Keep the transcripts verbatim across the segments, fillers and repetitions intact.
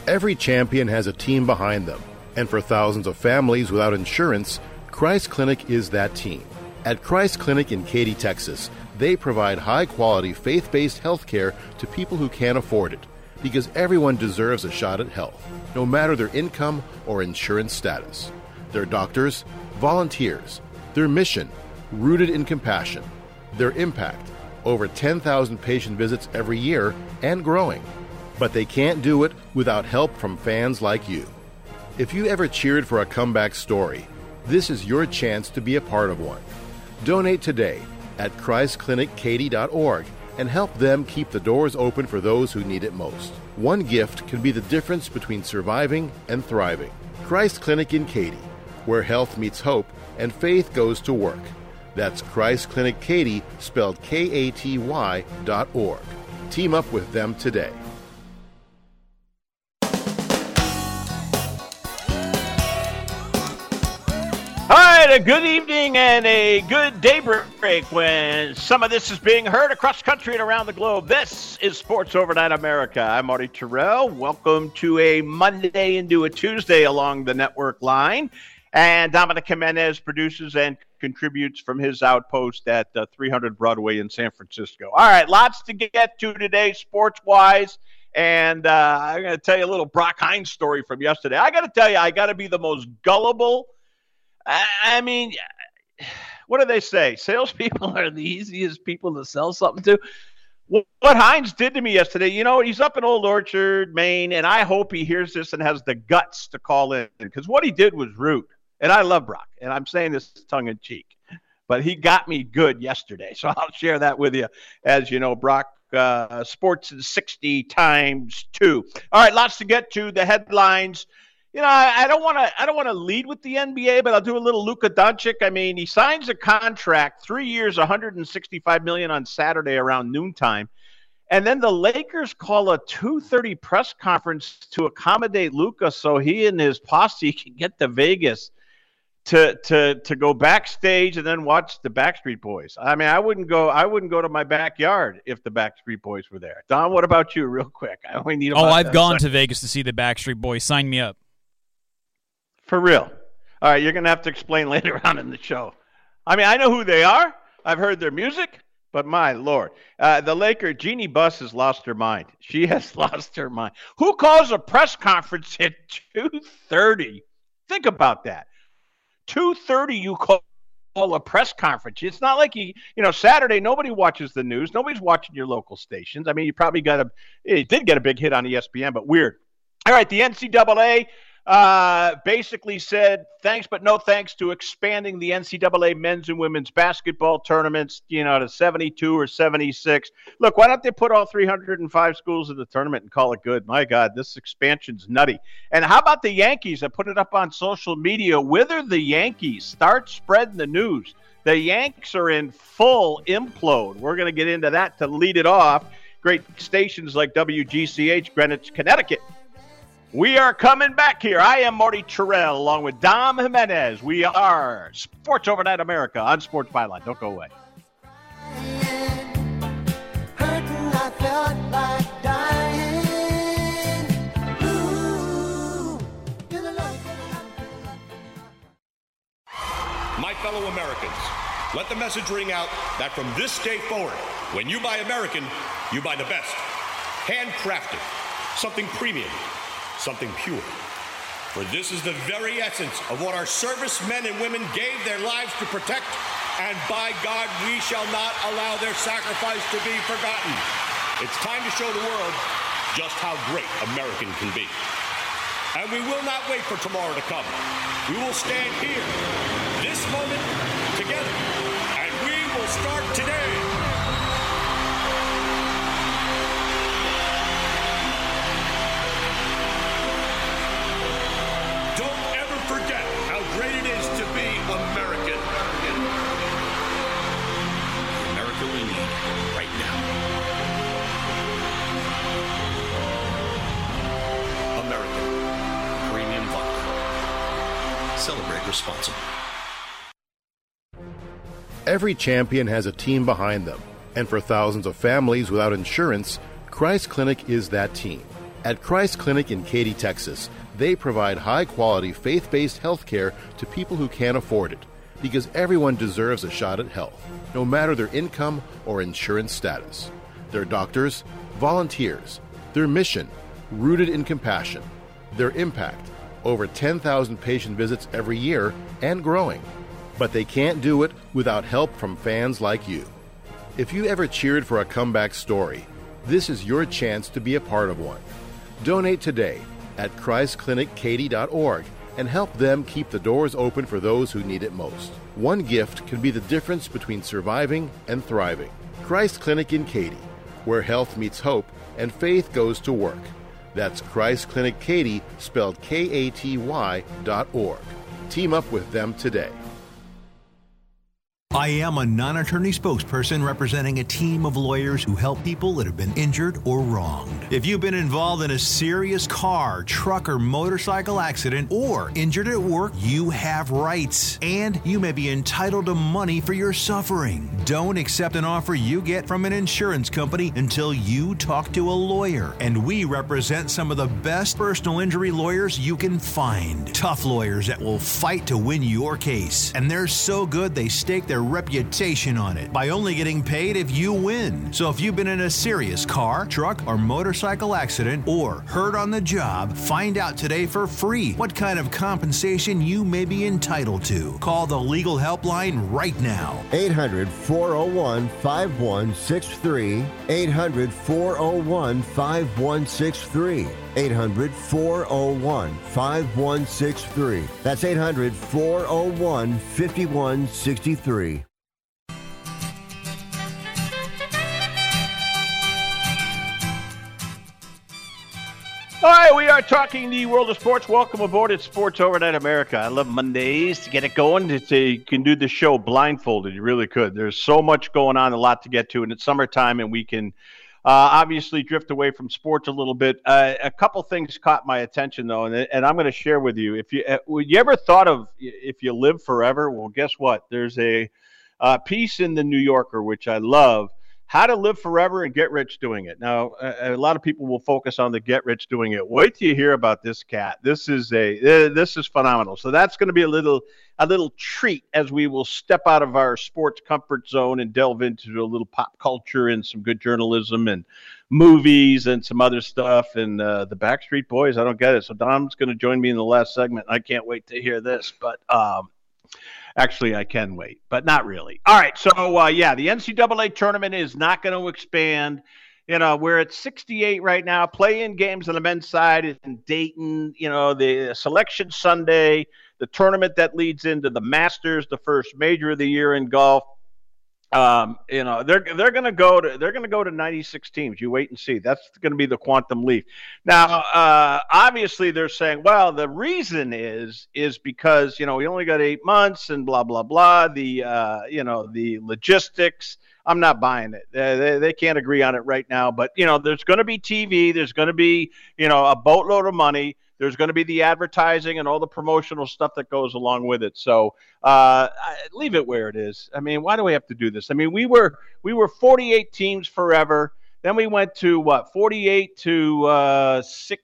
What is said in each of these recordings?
Every champion has a team behind them, and for thousands of families without insurance, Christ Clinic is that team. At Christ Clinic in Katy, Texas, they provide high-quality, faith-based health care to people who can't afford it, because everyone deserves a shot at health, no matter their income or insurance status. Their doctors, volunteers, their mission, rooted in compassion, their impact, over ten thousand patient visits every year and growing. But they can't do it without help from fans like you. If you ever cheered for a comeback story, this is your chance to be a part of one. Donate today at christ clinic katy dot org and help them keep the doors open for those who need it most. One gift can be the difference between surviving and thriving. Christ Clinic in Katy, where health meets hope and faith goes to work. That's Christ Clinic Katy, spelled K A T Y dot org. Team up with them today. All right, a good evening and a good daybreak when some of this is being heard across the country and around the globe. This is Sports Overnight America. I'm Marty Terrell. Welcome to a Monday into a Tuesday along the network line. And Dominic Jimenez produces and contributes from his outpost at uh, three hundred Broadway in San Francisco. All right, lots to get to today sports-wise. And uh, I'm going to tell you a little Brock Hines story from yesterday. I got to tell you, I got to be the most gullible. I mean, what do they say? Salespeople are the easiest people to sell something to. What Hines did to me yesterday, you know, he's up in Old Orchard, Maine, and I hope he hears this and has the guts to call in, because what he did was rude. And I love Brock, and I'm saying this tongue-in-cheek. But he got me good yesterday, so I'll share that with you. As you know, Brock uh, sports in sixty times two. All right, lots to get to. The headlines. You know, I, I don't want to. I don't want to lead with the N B A, but I'll do a little Luka Doncic. I mean, he signs a contract, three years, one hundred sixty-five million dollars on Saturday around noontime, and then the Lakers call a two thirty press conference to accommodate Luka so he and his posse can get to Vegas to to to go backstage and then watch the Backstreet Boys. I mean, I wouldn't go. I wouldn't go to my backyard if the Backstreet Boys were there. Don, what about you, real quick? I only need. Oh, I've gone to Vegas to see the Backstreet Boys. Sign me up. For real. All right, you're going to have to explain later on in the show. I mean, I know who they are. I've heard their music, but my Lord. Uh, the Laker, Jeannie Buss has lost her mind. She has lost her mind. Who calls a press conference at two thirty? Think about that. two thirty you call a press conference. It's not like, you you know, Saturday, nobody watches the news. Nobody's watching your local stations. I mean, you probably got a, it did get a big hit on E S P N, but weird. All right, the N C double A. Uh, basically said thanks, but no thanks to expanding the N C double A men's and women's basketball tournaments, you know, to seventy-two or seventy-six. Look, why don't they put all three hundred five schools in the tournament and call it good? My God, this expansion's nutty. And how about the Yankees? I put it up on social media. Wither the Yankees. Start spreading the news. The Yanks are in full implode. We're going to get into that to lead it off. Great stations like W G C H, Greenwich, Connecticut. We are coming back here. I am Marty Terrell along with Dom Jimenez. We are Sports Overnight America on Sports Byline. Don't go away. My fellow Americans, let the message ring out that from this day forward, when you buy American, you buy the best. Handcrafted, something premium, something pure. For this is the very essence of what our servicemen and women gave their lives to protect, and by God, we shall not allow their sacrifice to be forgotten. It's time to show the world just how great American can be. And we will not wait for tomorrow to come. We will stand here, this moment, together, and we will start today. Forget how great it is to be American. America we need right now. American Premium Vodka. Celebrate responsibly. Every champion has a team behind them, and for thousands of families without insurance, Christ Clinic is that team. At Christ Clinic in Katy, Texas, they provide high-quality, faith-based health care to people who can't afford it, because everyone deserves a shot at health, no matter their income or insurance status. Their doctors, volunteers, their mission, rooted in compassion, their impact, over ten thousand patient visits every year and growing. But they can't do it without help from fans like you. If you ever cheered for a comeback story, this is your chance to be a part of one. Donate today at christ clinic katy dot org and help them keep the doors open for those who need it most. One gift can be the difference between surviving and thriving. Christ Clinic in Katy, where health meets hope and faith goes to work. That's Christ Clinic Katy, spelled K A T Y dot org. Team up with them today. I am a non-attorney spokesperson representing a team of lawyers who help people that have been injured or wronged. If you've been involved in a serious car, truck, or motorcycle accident or injured at work, you have rights, and you may be entitled to money for your suffering. Don't accept an offer you get from an insurance company until you talk to a lawyer, and we represent some of the best personal injury lawyers you can find. Tough lawyers that will fight to win your case, and they're so good they stake their reputation on it by only getting paid if you win. So if you've been in a serious car, truck, or motorcycle accident or hurt on the job, find out today for free what kind of compensation you may be entitled to. Call the legal helpline right now. eight hundred, four oh one, five one six three. eight hundred, four oh one, five one six three. eight hundred, four oh one, five one six three. That's eight hundred, four oh one, five one six three. All right, we are talking the world of sports. Welcome aboard at Sports Overnight America. I love Mondays to get it going. It's a, you can do the show blindfolded. You really could. There's so much going on, a lot to get to, and it's summertime, and we can uh, obviously drift away from sports a little bit. Uh, a couple things caught my attention, though, and, and I'm going to share with you. If you, uh, you ever thought of if you live forever? Well, guess what? There's a uh, piece in the New Yorker, which I love, how to live forever and get rich doing it. Now, a, a lot of people will focus on the get rich doing it. Wait till you hear about this cat. This is a uh, this is phenomenal. So that's going to be a little a little treat as we will step out of our sports comfort zone and delve into a little pop culture and some good journalism and movies and some other stuff. And uh, the Backstreet Boys, I don't get it. So Dom's going to join me in the last segment. I can't wait to hear this, but. Um, Actually, I can wait, but not really. All right, so, uh, yeah, the N C double A tournament is not going to expand. You know, we're at sixty-eight right now. Play-in games on the men's side in Dayton. You know, the Selection Sunday, the tournament that leads into the Masters, the first major of the year in golf. Um, you know, they're they're going to go to they're going to go to ninety-six teams. You wait and see. That's going to be the quantum leap. Now, uh, obviously, they're saying, well, the reason is is because you know we only got eight months and blah blah blah. The uh, you know the logistics. I'm not buying it. They, they, they can't agree on it right now. But you know, there's going to be T V. There's going to be you know a boatload of money. There's going to be the advertising and all the promotional stuff that goes along with it. So uh, leave it where it is. I mean, why do we have to do this? I mean, we were we were forty-eight teams forever. Then we went to what? forty-eight to uh,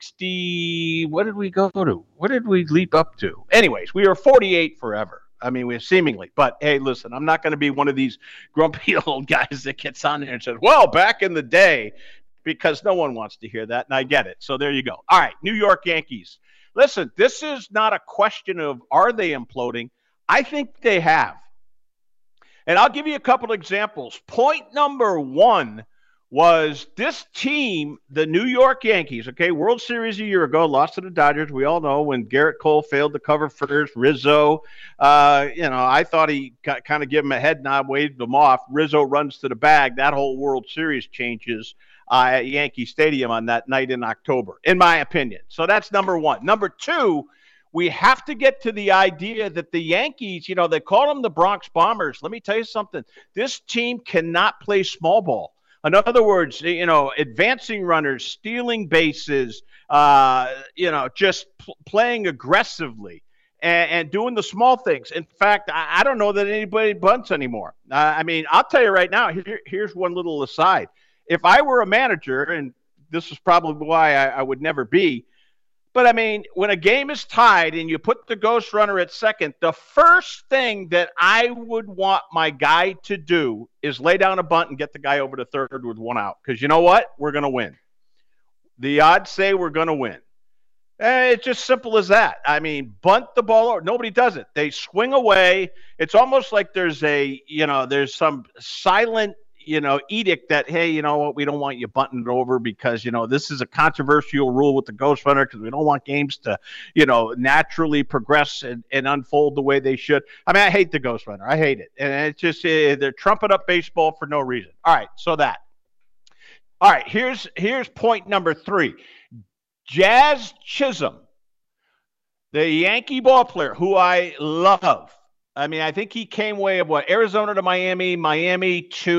sixty. What did we go to? What did we leap up to? Anyways, we were forty-eight forever. I mean, we seemingly. But hey, listen, I'm not going to be one of these grumpy old guys that gets on there and says, "Well, back in the day." Because no one wants to hear that, and I get it. So there you go. All right, New York Yankees. Listen, this is not a question of are they imploding. I think they have. And I'll give you a couple of examples. Point number one was this team, the New York Yankees, okay, World Series a year ago, lost to the Dodgers. We all know when Garrett Cole failed to cover first, Rizzo, uh, you know, I thought he kind of gave him a head nod, waved him off. Rizzo runs to the bag. That whole World Series changes uh, at Yankee Stadium on that night in October, in my opinion. So that's number one. Number two, we have to get to the idea that the Yankees, you know, they call them the Bronx Bombers. Let me tell you something. This team cannot play small ball. In other words, you know, advancing runners, stealing bases, uh, you know, just pl- playing aggressively and, and doing the small things. In fact, I, I don't know that anybody bunts anymore. Uh, I mean, I'll tell you right now, here, here's one little aside. If I were a manager, and this is probably why I, I would never be. But, I mean, when a game is tied and you put the ghost runner at second, the first thing that I would want my guy to do is lay down a bunt and get the guy over to third with one out. Because you know what? We're going to win. The odds say we're going to win. Eh, it's just simple as that. I mean, bunt the ball over. Nobody does it. They swing away. It's almost like there's a, you know, there's some silent, you know, edict that, hey, you know what, we don't want you bunting it over because, you know, this is a controversial rule with the ghost runner because we don't want games to, you know, naturally progress and, and unfold the way they should. I mean, I hate the ghost runner. I hate it. And it's just, uh, they're trumping up baseball for no reason. All right, so that. All right, here's here's point number three. Jazz Chisholm, the Yankee ball player who I love. I mean, I think he came way of what? Arizona to Miami, Miami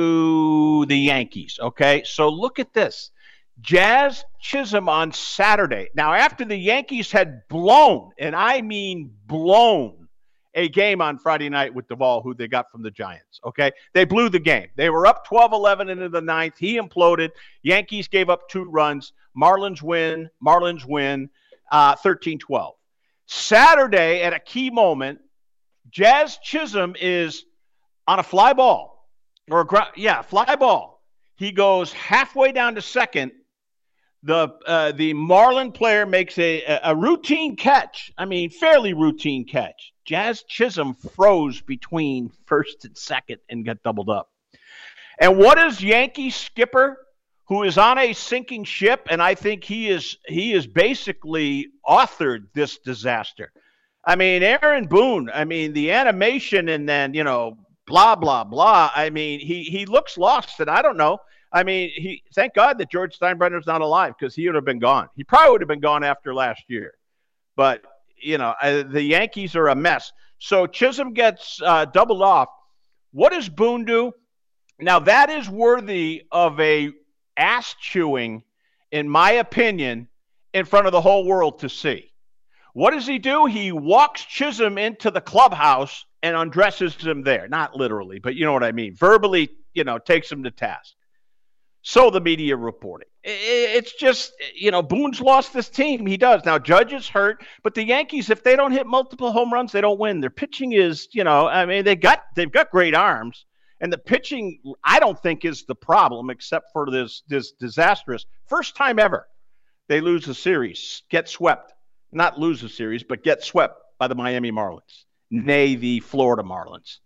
to the Yankees, okay? So look at this. Jazz Chisholm on Saturday. Now, after the Yankees had blown, and I mean blown, a game on Friday night with Duvall, who they got from the Giants, okay? They blew the game. They were up twelve eleven into the ninth. He imploded. Yankees gave up two runs. Marlins win. Marlins win uh, thirteen twelve. Saturday, at a key moment, Jazz Chisholm is on a fly ball, or a, yeah, fly ball. He goes halfway down to second. The uh, the Marlin player makes a, a routine catch. I mean, fairly routine catch. Jazz Chisholm froze between first and second and got doubled up. And what is Yankee skipper, who is on a sinking ship, and I think he is he is basically authored this disaster. I mean, Aaron Boone, I mean, the animation and then, you know, blah, blah, blah. I mean, he he looks lost, and I don't know. I mean, he thank God that George Steinbrenner's not alive because he would have been gone. He probably would have been gone after last year. But, you know, uh, the Yankees are a mess. So Chisholm gets uh, doubled off. What does Boone do? Now, that is worthy of a ass-chewing, in my opinion, in front of the whole world to see. What does he do? He walks Chisholm into the clubhouse and undresses him there. Not literally, but you know what I mean. Verbally, you know, takes him to task. So the media reporting. It's just, you know, Boone's lost this team. He does. Now, Judge is hurt, but the Yankees, if they don't hit multiple home runs, they don't win. Their pitching is, you know, I mean, they got, they've got great arms. And the pitching, I don't think, is the problem, except for this, this disastrous first time ever they lose a series, get swept. Not lose a series, but get swept by the Miami Marlins, nay, the Florida Marlins.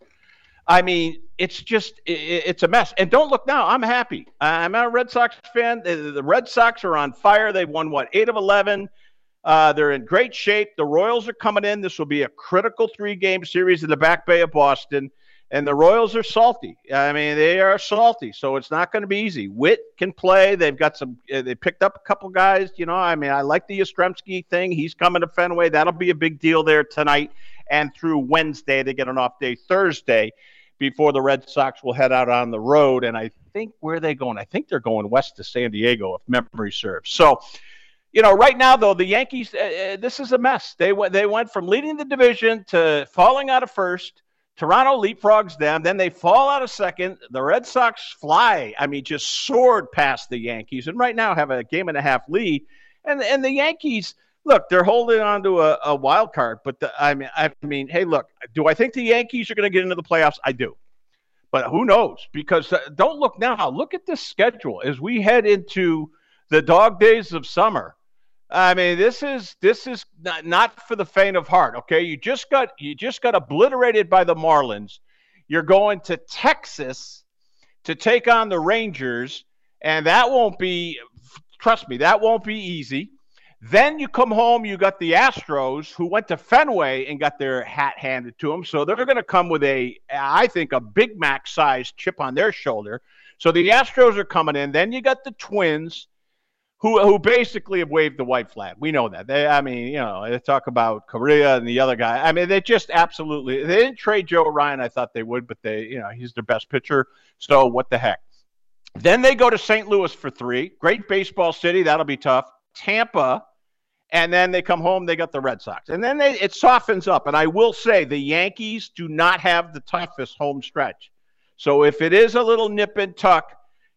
I mean, it's just, it's a mess. And don't look now, I'm happy. I'm a Red Sox fan. The Red Sox are on fire. They've won, what, eight of eleven. Uh, they're in great shape. The Royals are coming in. This will be a critical three-game series in the Back Bay of Boston. And the Royals are salty. I mean, they are salty, so it's not going to be easy. Witt can play. They've got some uh, – they picked up a couple guys. You know, I mean, I like the Yastrzemski thing. He's coming to Fenway. That'll be a big deal there tonight. And through Wednesday, they get an off day Thursday before the Red Sox will head out on the road. And I think – where are they going? I think they're going west to San Diego, if memory serves. So, you know, right now, though, the Yankees uh, – this is a mess. They, w- they went from leading the division to falling out of first. Toronto leapfrogs them. Then they fall out of second. The Red Sox fly. I mean, just soared past the Yankees. And right now have a game and a half lead. And and the Yankees, look, they're holding on to a, a wild card. But the, I mean, I mean, hey, look, do I think the Yankees are going to get into the playoffs? I do. But who knows? Because uh, don't look now. Look at this schedule as we head into the dog days of summer. I mean, this is this is not, not for the faint of heart. Okay, you just got you just got obliterated by the Marlins. You're going to Texas to take on the Rangers, and that won't be. Trust me, that won't be easy. Then you come home. You got the Astros, who went to Fenway and got their hat handed to them. So they're going to come with a, I think, a Big Mac-sized chip on their shoulder. So the Astros are coming in. Then you got the Twins. Who who basically have waved the white flag. We know that. They, I mean, you know, they talk about Correa and the other guy. I mean, they just absolutely – they didn't trade Joe Ryan. I thought they would, but they, you know, he's their best pitcher. So what the heck. Then they go to Saint Louis for three. Great baseball city. That'll be tough. Tampa. And then they come home. They got the Red Sox. And then they, it softens up. And I will say the Yankees do not have the toughest home stretch. So if it is a little nip and tuck,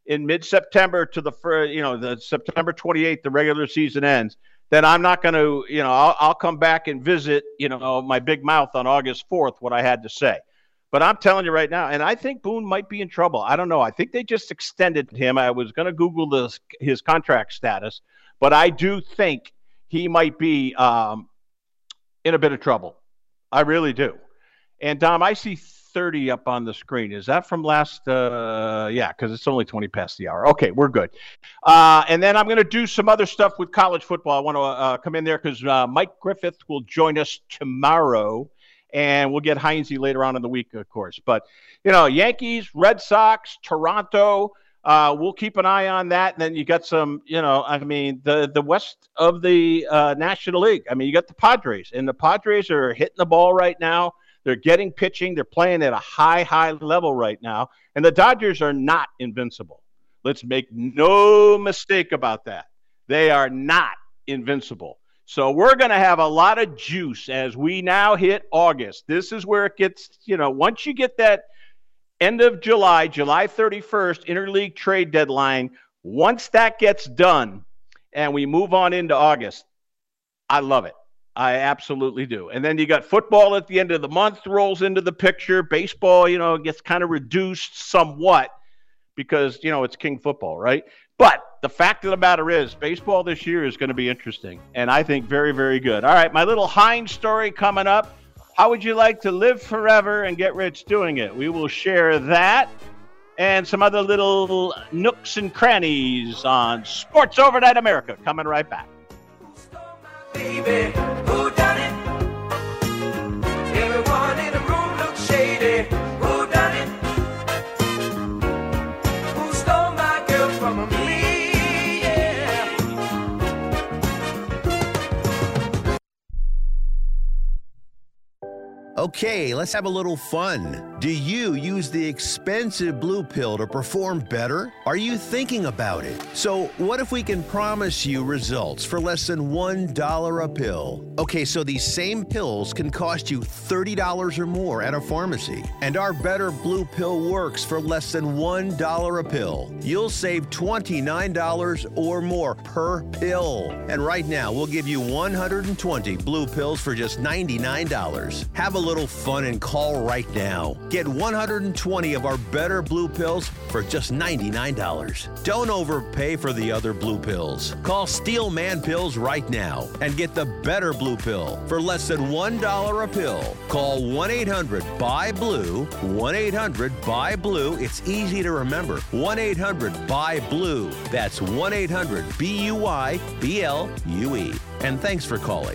in mid-September to the you know the September twenty-eighth, the regular season ends, then I'm not going to, you know, I'll, I'll come back and visit, you know, my big mouth on August fourth, what I had to say. But I'm telling you right now, and I think Boone might be in trouble. I don't know. I think they just extended him. I was going to Google this, his contract status, but I do think he might be um, in a bit of trouble. I really do. And, Dom, I see thirty up on the screen. Is that from last? Uh, yeah, because it's only twenty past the hour. Okay, we're good. Uh, and then I'm going to do some other stuff with college football. I want to uh, come in there because uh, Mike Griffith will join us tomorrow, and we'll get Heinze later on in the week, of course. But, you know, Yankees, Red Sox, Toronto, uh, we'll keep an eye on that. And then you got some, you know, I mean, the, the west of the uh, National League. I mean, you got the Padres, and the Padres are hitting the ball right now. They're getting pitching. They're playing at a high, high level right now. And the Dodgers are not invincible. Let's make no mistake about that. They are not invincible. So we're going to have a lot of juice as we now hit August. This is where it gets, you know, once you get that end of July, July thirty-first, interleague trade deadline, once that gets done and we move on into August, I love it. I absolutely do. And then you got football at the end of the month rolls into the picture. Baseball, you know, gets kind of reduced somewhat because, you know, it's king football, right? But the fact of the matter is baseball this year is going to be interesting, and I think very, very good. All right, my little Heinz story coming up. How would you like to live forever and get rich doing it? We will share that and some other little nooks and crannies on Sports Overnight America. Coming right back. Baby, who done it? Everyone in the room looks shady. Who done it? Who stole my girl from me? Yeah. Okay, let's have a little fun. Do you use the expensive blue pill to perform better? Are you thinking about it? So what if we can promise you results for less than one dollar a pill? Okay, so these same pills can cost you thirty dollars or more at a pharmacy. And our Better Blue Pill works for less than one dollar a pill. You'll save twenty-nine dollars or more per pill. And right now, we'll give you one hundred twenty blue pills for just ninety-nine dollars. Have a little fun and call right now. Get one hundred twenty of our Better Blue Pills for just ninety-nine dollars. Don't overpay for the other blue pills. Call Steel Man Pills right now and get the Better Blue Pill for less than one dollar a pill. Call one eight hundred B U Y blue, one eight hundred B U Y blue. It's easy to remember. one eight hundred B U Y blue. That's one eight hundred B U Y B L U E. And thanks for calling.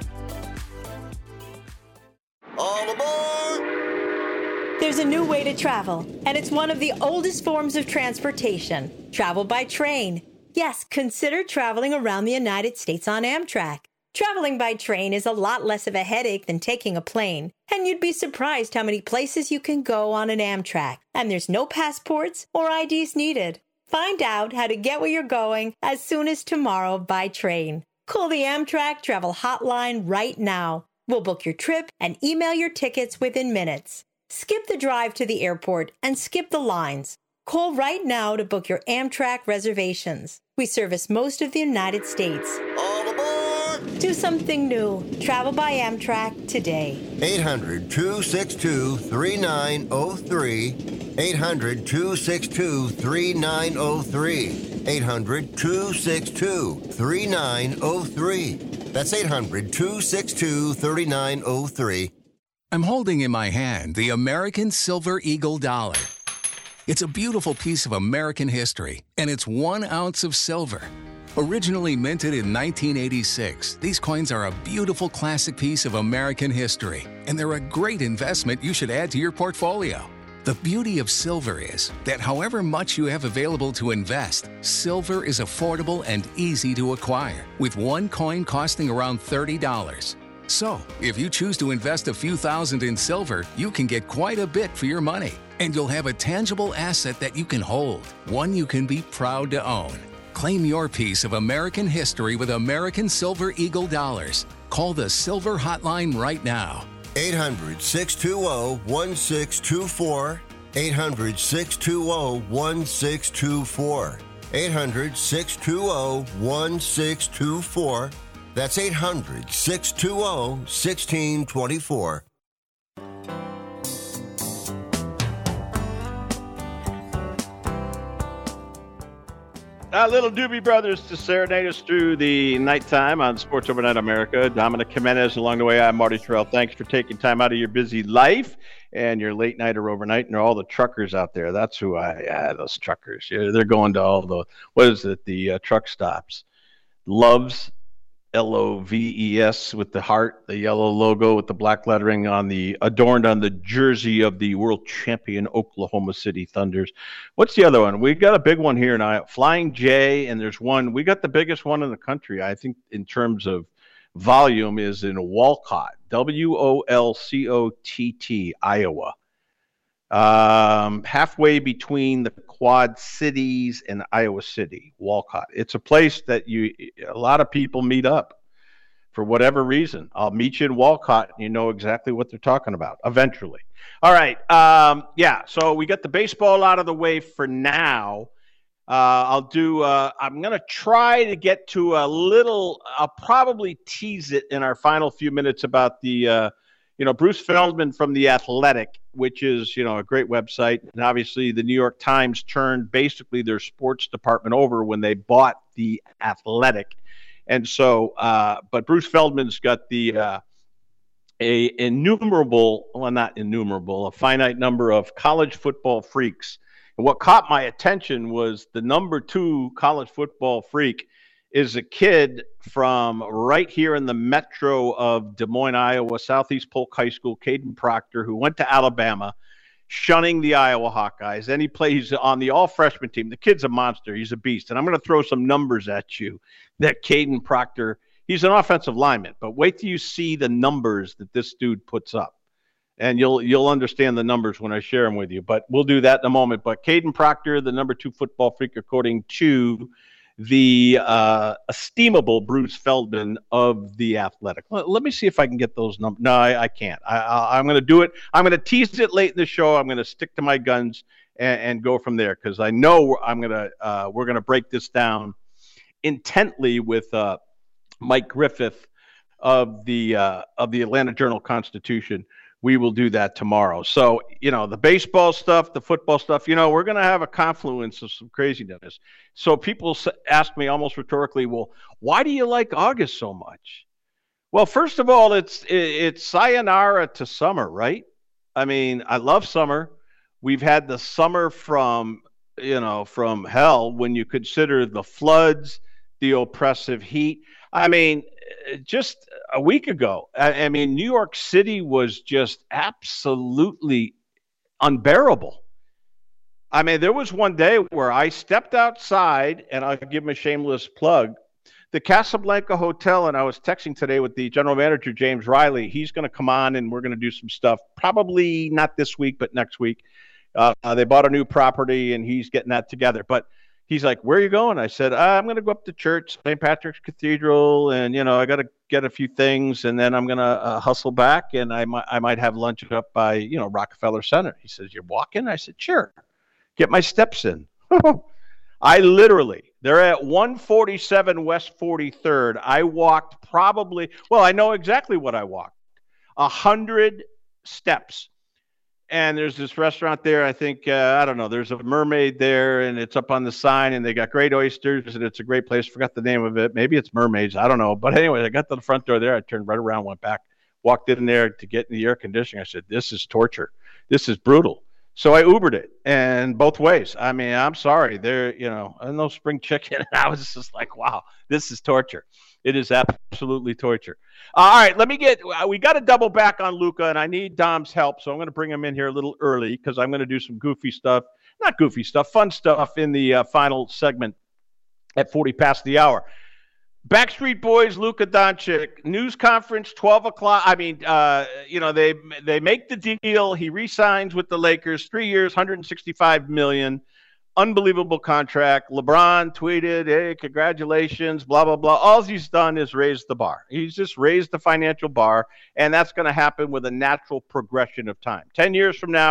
All aboard! There's a new way to travel, and it's one of the oldest forms of transportation. Travel by train. Yes, consider traveling around the United States on Amtrak. Traveling by train is a lot less of a headache than taking a plane, and you'd be surprised how many places you can go on an Amtrak, and there's no passports or I Ds needed. Find out how to get where you're going as soon as tomorrow by train. Call the Amtrak Travel Hotline right now. We'll book your trip and email your tickets within minutes. Skip the drive to the airport and skip the lines. Call right now to book your Amtrak reservations. We service most of the United States. All aboard! Do something new. Travel by Amtrak today. eight hundred, two six two, three nine zero three. eight hundred, two six two, three nine zero three. eight hundred, two six two, three nine zero three. That's eight hundred, two six two, three nine zero three. I'm holding in my hand the American Silver Eagle Dollar. It's a beautiful piece of American history, and it's one ounce of silver. Originally minted in nineteen eighty-six, these coins are a beautiful classic piece of American history, and they're a great investment you should add to your portfolio. The beauty of silver is that however much you have available to invest, silver is affordable and easy to acquire, with one coin costing around thirty dollars. So, if you choose to invest a few thousand in silver, you can get quite a bit for your money, and you'll have a tangible asset that you can hold, one you can be proud to own. Claim your piece of American history with American Silver Eagle Dollars. Call the Silver Hotline right now. eight hundred, six two zero, one six two four. eight hundred, six two zero, one six two four. eight hundred, six two zero, one six two four. That's eight hundred, six two zero, one six two four. Uh, little Doobie Brothers to serenade us through the nighttime on Sports Overnight America. Dominic Jimenez along the way. I'm Marty Terrell. Thanks for taking time out of your busy life and your late night or overnight. And all the truckers out there. That's who I, yeah, those truckers. Yeah, they're going to all the, what is it, the uh, truck stops. Loves, L O V E S with the heart, the yellow logo with the black lettering on the, adorned on the jersey of the world champion Oklahoma City Thunders. What's the other one? We got a big one here now, Flying J, and there's one, we got the biggest one in the country, I think, in terms of volume, is in Wolcott, W O L C O T T, Iowa. Um, halfway between the Quad Cities and Iowa City, Wolcott. It's a place that you a lot of people meet up for whatever reason. I'll meet you in Wolcott, and you know exactly what they're talking about eventually. All right, um, yeah. So we got the baseball out of the way for now. Uh, I'll do. Uh, I'm gonna try to get to a little. I'll probably tease it in our final few minutes about the. Uh, You know, Bruce Feldman from The Athletic, which is, you know, a great website. And obviously the New York Times turned basically their sports department over when they bought The Athletic. And so, uh, but Bruce Feldman's got the uh, a innumerable, well, not innumerable, a finite number of college football freaks. And what caught my attention was the number two college football freak is a kid from right here in the metro of Des Moines, Iowa, Southeast Polk High School, Caden Proctor, who went to Alabama, shunning the Iowa Hawkeyes. Then he plays on the all-freshman team. The kid's a monster. He's a beast. And I'm going to throw some numbers at you that Caden Proctor, he's an offensive lineman, but wait till you see the numbers that this dude puts up. And you'll you'll understand the numbers when I share them with you. But we'll do that in a moment. But Caden Proctor, the number two football freak, according to the uh, estimable Bruce Feldman of The Athletic. Let, let me see if I can get those numbers. No, I, I can't. I, I, I'm going to do it. I'm going to tease it late in the show. I'm going to stick to my guns and, and go from there because I know I'm going to. Uh, we're going to break this down intently with uh, Mike Griffith of the uh, of the Atlanta Journal-Constitution. We will do that tomorrow. So, you know, the baseball stuff, the football stuff, you know, we're going to have a confluence of some craziness. So people ask me almost rhetorically, well, why do you like August so much? Well, first of all, it's it's sayonara to summer, right? I mean, I love summer. We've had the summer from, you know, from hell when you consider the floods, the oppressive heat. I mean, just a week ago, I, I mean, New York City was just absolutely unbearable. I mean, there was one day where I stepped outside, and I'll give him a shameless plug, the Casablanca Hotel, and I was texting today with the general manager, James Riley. He's going to come on, and we're going to do some stuff, probably not this week, but next week. Uh, uh, they bought a new property, and he's getting that together. But he's like, where are you going? I said, I'm going to go up to church, Saint Patrick's Cathedral, and, you know, I got to get a few things, and then I'm going to uh, hustle back, and I might, I might have lunch up by, you know, Rockefeller Center. He says, you're walking? I said, sure. Get my steps in. I literally, they're at one forty-seven West forty-third. I walked probably, well, I know exactly what I walked, one hundred steps. And there's this restaurant there. I think, uh, I don't know, there's a mermaid there, and it's up on the sign, and they got great oysters, and it's a great place. Forgot the name of it. Maybe it's Mermaids. I don't know. But anyway, I got to the front door there. I turned right around, went back, walked in there to get in the air conditioning. I said, this is torture. This is brutal. So I Ubered it, and both ways. I mean, I'm sorry. There, you know, I know spring chicken. And I was just like, wow, this is torture. It is absolutely torture. All right, let me get – we got to double back on Luka, and I need Dom's help, so I'm going to bring him in here a little early because I'm going to do some goofy stuff. Not goofy stuff, fun stuff in the uh, final segment at forty past the hour. Backstreet Boys, Luka Doncic, news conference, twelve o'clock. I mean, uh, you know, they they make the deal. He re-signs with the Lakers, three years, one hundred sixty-five million dollars. Unbelievable contract. LeBron tweeted, hey, congratulations, blah, blah, blah. All he's done is raise the bar. He's just raised the financial bar, and that's going to happen with a natural progression of time. Ten years from now,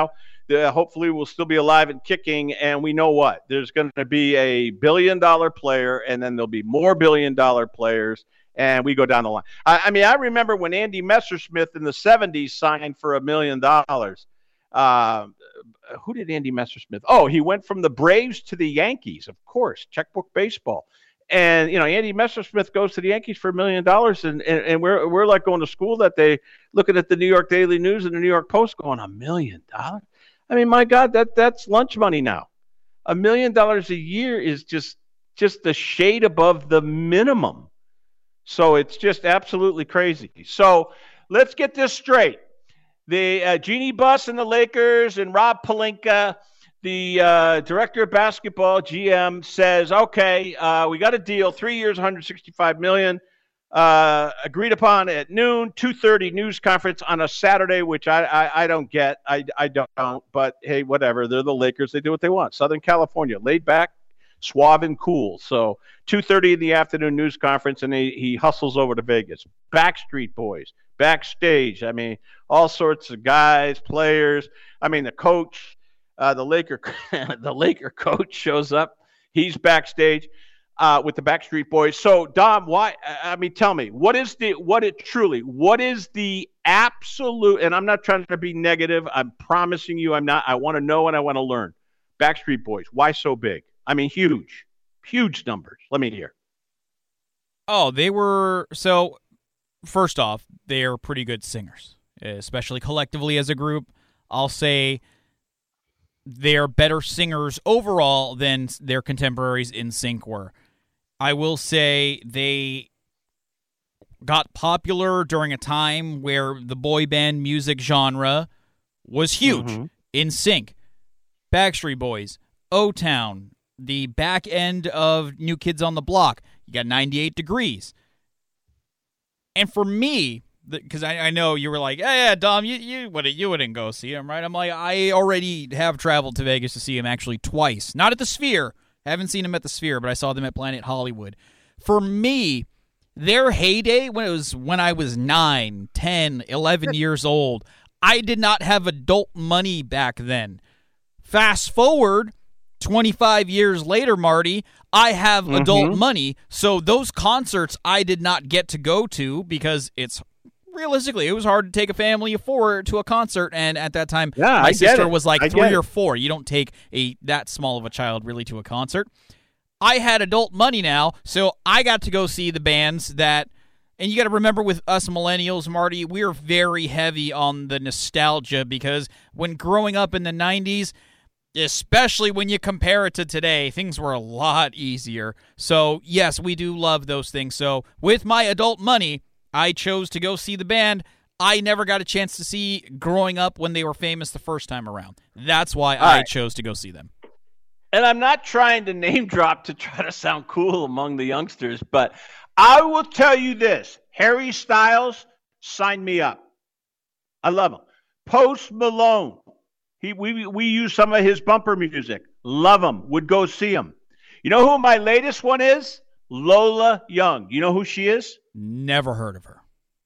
Uh, hopefully, we'll still be alive and kicking. And we know what? There's going to be a billion-dollar player, and then there'll be more billion-dollar players, and we go down the line. I, I mean, I remember when Andy Messersmith in the seventies signed for a million dollars. Uh, who did Andy Messersmith? Oh, he went from the Braves to the Yankees, of course, checkbook baseball. And, you know, Andy Messersmith goes to the Yankees for a million dollars, and, and, and we're we're like going to school that day, looking at the New York Daily News and the New York Post going, a million dollars? I mean, my God, that that's lunch money now. A million dollars a year is just just the shade above the minimum. So it's just absolutely crazy. So let's get this straight. The uh, Jeannie Buss and the Lakers and Rob Pelinka, the uh, director of basketball, G M, says, okay, uh, we got a deal, three years, one hundred sixty-five million dollars, uh, agreed upon at noon, two thirty news conference on a Saturday, which I, I, I don't get. I, I don't, but hey, whatever. They're the Lakers. They do what they want. Southern California, laid back, suave and cool. So two thirty in the afternoon news conference, and he, he hustles over to Vegas. Backstreet Boys, backstage. I mean, all sorts of guys, players. I mean, the coach, uh, the Laker, the Laker coach shows up. He's backstage uh, with the Backstreet Boys. So, Dom, why? I mean, tell me, what is the what it truly? What is the absolute? And I'm not trying to be negative. I'm promising you, I'm not. I want to know and I want to learn. Backstreet Boys, why so big? I mean, huge, huge numbers. Let me hear. Oh, they were so. First off, they are pretty good singers, especially collectively as a group. I'll say they're better singers overall than their contemporaries in sync were. I will say they got popular during a time where the boy band music genre was huge. Mm-hmm. In sync, Backstreet Boys, O-Town, the back end of New Kids on the Block. You got ninety-eight Degrees. And for me, because I, I know you were like, yeah, yeah, Dom, you you wouldn't you wouldn't go see him, right? I'm like, I already have traveled to Vegas to see him actually twice. Not at the Sphere. Haven't seen him at the Sphere, but I saw them at Planet Hollywood. For me, their heyday when it was when I was nine, ten, eleven years old, I did not have adult money back then. Fast forward twenty-five years later, Marty, I have mm-hmm. adult money, so those concerts I did not get to go to because it's realistically, it was hard to take a family of four to a concert, and at that time, yeah, my I sister was like I three or four. You don't take a that small of a child really to a concert. I had adult money now, so I got to go see the bands that, and you got to remember with us millennials, Marty, we're very heavy on the nostalgia because when growing up in the nineties, especially when you compare it to today, things were a lot easier. So, yes, we do love those things. So, with my adult money, I chose to go see the band I never got a chance to see growing up when they were famous the first time around. That's why All I right. chose to go see them. And I'm not trying to name drop to try to sound cool among the youngsters, but I will tell you this. Harry Styles, sign me up. I love him. Post Malone. He, we we use some of his bumper music. Love him. Would go see him. You know who my latest one is? Lola Young. You know who she is? Never heard of her.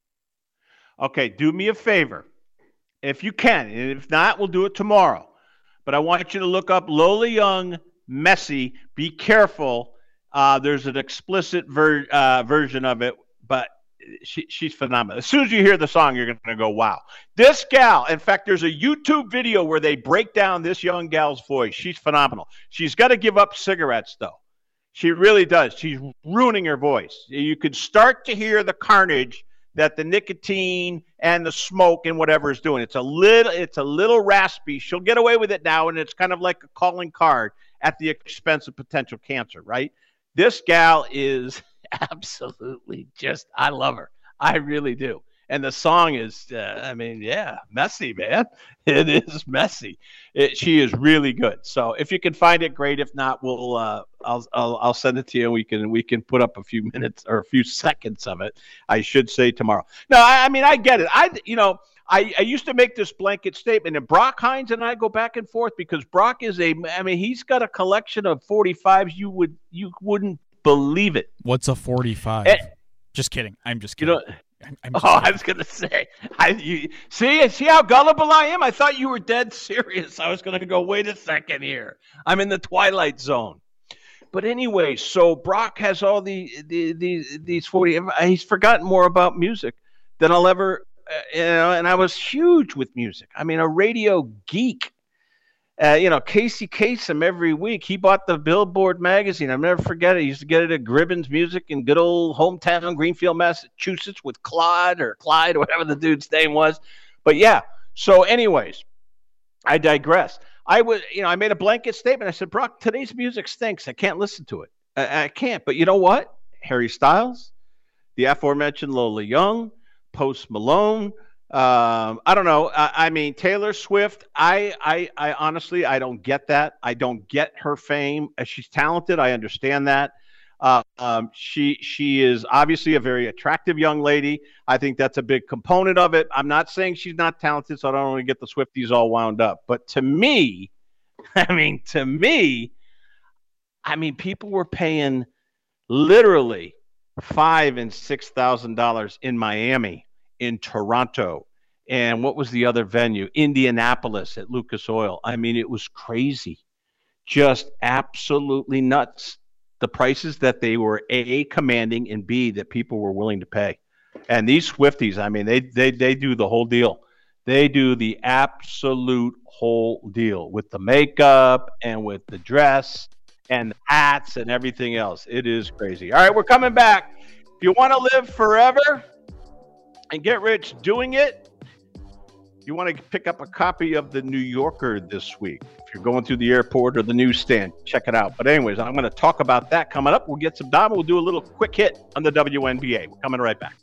Okay, do me a favor. If you can. And if not, we'll do it tomorrow. But I want you to look up Lola Young, Messy. Be careful. Uh, there's an explicit ver- uh, version of it, but She, she's phenomenal. As soon as you hear the song, you're going to go, wow. This gal, in fact, there's a YouTube video where they break down this young gal's voice. She's phenomenal. She's got to give up cigarettes, though. She really does. She's ruining her voice. You could start to hear the carnage that the nicotine and the smoke and whatever is doing. It's a little, it's a little raspy. She'll get away with it now, and it's kind of like a calling card at the expense of potential cancer, right? This gal is absolutely just, I love her. I really do. And the song is, uh, I mean, yeah, messy, man. It is messy. It, she is really good. So if you can find it, great. If not, we'll, uh, I'll, I'll, I'll send it to you. And we can, we can put up a few minutes or a few seconds of it. I should say tomorrow. No, I, I mean, I get it. I, you know, I, I used to make this blanket statement, and Brock Hines and I go back and forth because Brock is a, I mean, he's got a collection of forty-fives. You would, you wouldn't believe it. What's a forty-five? And, just kidding. I'm just kidding. You know, I'm, I'm Oh, just- I was going to say, I you, see, see how gullible I am? I thought you were dead serious. I was going to go, wait a second here. I'm in the twilight zone. But anyway, so Brock has all the, the, the these forty. He's forgotten more about music than I'll ever, uh, you know, and I was huge with music. I mean, a radio geek. Uh, you know, Casey Kasem every week. He bought the Billboard magazine. I'll never forget it. He used to get it at Gribbons Music in good old hometown Greenfield, Massachusetts with Claude or Clyde or whatever the dude's name was. But yeah, so anyways, I digress. I was, you know, I made a blanket statement. I said, Brock, today's music stinks. I can't listen to it. I, I can't. But you know what? Harry Styles, the aforementioned Lola Young, Post Malone, Um, I don't know. I, I mean, Taylor Swift, I, I, I honestly, I don't get that. I don't get her fame. She's talented. I understand that. Uh, um, she, she is obviously a very attractive young lady. I think that's a big component of it. I'm not saying she's not talented, so I don't want to get the Swifties all wound up. But to me, I mean, to me, I mean, people were paying literally five and six thousand dollars in Miami, in Toronto, and what was the other venue? Indianapolis at Lucas Oil. I mean, it was crazy, just absolutely nuts. The prices that they were A, commanding, and B, that people were willing to pay. And these Swifties, I mean, they they they do the whole deal. They do the absolute whole deal with the makeup and with the dress and the hats and everything else. It is crazy. All right, we're coming back. If you want to live forever and get rich doing it, you want to pick up a copy of the New Yorker this week. If you're going through the airport or the newsstand, check it out. But anyways, I'm going to talk about that coming up. We'll get some Dom. We'll do a little quick hit on the W N B A. We're coming right back.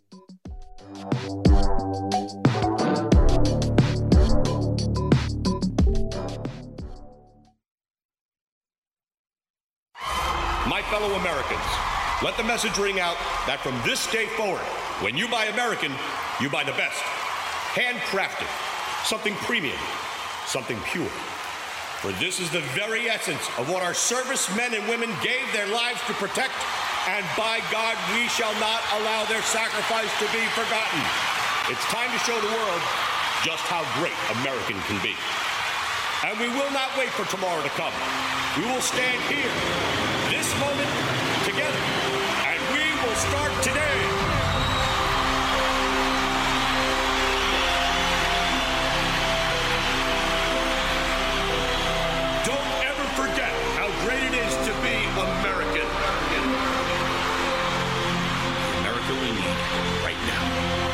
My fellow Americans, let the message ring out that from this day forward, when you buy American, you buy the best. Handcrafted, something premium, something pure. For this is the very essence of what our servicemen and women gave their lives to protect, and by God, we shall not allow their sacrifice to be forgotten. It's time to show the world just how great American can be. And we will not wait for tomorrow to come. We will stand here, this moment, together, and we will start today. Don't ever forget how great it is to be American. America we need right now.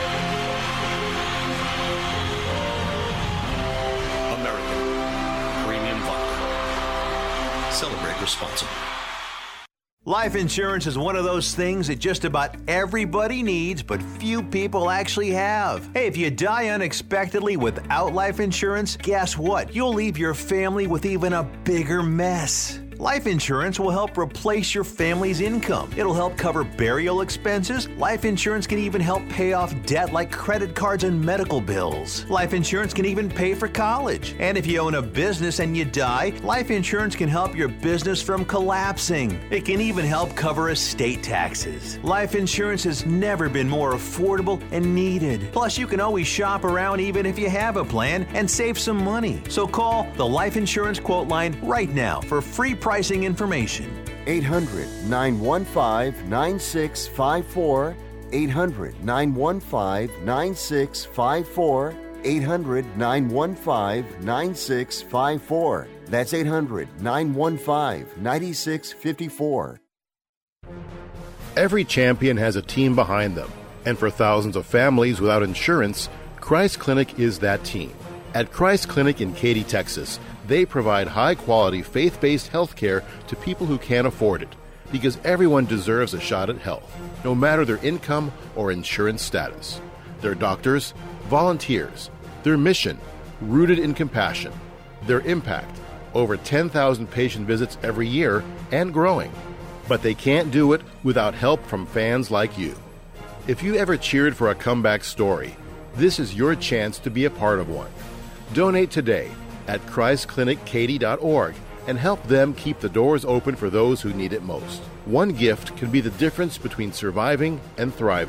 American Premium Vodka. Celebrate responsibly. Life insurance is one of those things that just about everybody needs, but few people actually have. Hey, if you die unexpectedly without life insurance, guess what? You'll leave your family with even a bigger mess. Life insurance will help replace your family's income. It'll help cover burial expenses. Life insurance can even help pay off debt like credit cards and medical bills. Life insurance can even pay for college. And if you own a business and you die, life insurance can help your business from collapsing. It can even help cover estate taxes. Life insurance has never been more affordable and needed. Plus, you can always shop around even if you have a plan and save some money. So call the Life Insurance Quote Line right now for free pricing information. eight hundred, nine one five, nine six five four. eight hundred, nine one five, nine six five four. eight hundred, nine one five, nine six five four. That's eight hundred, nine one five, nine six five four. Every champion has a team behind them, and for thousands of families without insurance, Christ Clinic is that team. At Christ Clinic in Katy, Texas, they provide high-quality, faith-based health care to people who can't afford it, because everyone deserves a shot at health, no matter their income or insurance status. Their doctors, volunteers, their mission, rooted in compassion, their impact, over ten thousand patient visits every year and growing. But they can't do it without help from fans like you. If you ever cheered for a comeback story, this is your chance to be a part of one. Donate today at christ clinic katy dot org and help them keep the doors open for those who need it most. One gift can be the difference between surviving and thriving.